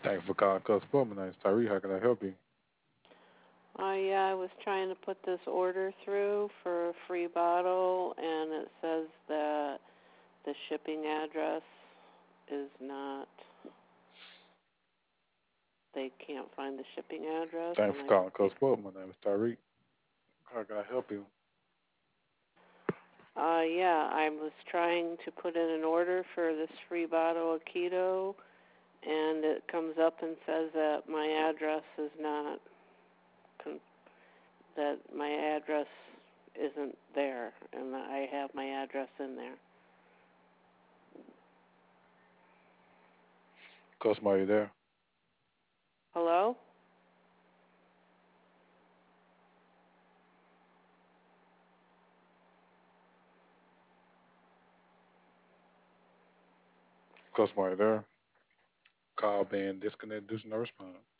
Thank you for calling Customer. My name is Tyree. How can I help you? Yeah, I was trying to put this order through for a free bottle, and it says that the shipping address is not, they can't find the shipping address, Thank you and for I calling think, Customer. My name is Tyree. How can I help you? yeah, I was trying to put in an order for this free bottle of keto, and it comes up and says that my address is not, that my address isn't there, and that I have my address in there. Customer, are you there? Hello? Customer, are you there? Call being disconnected due to no response.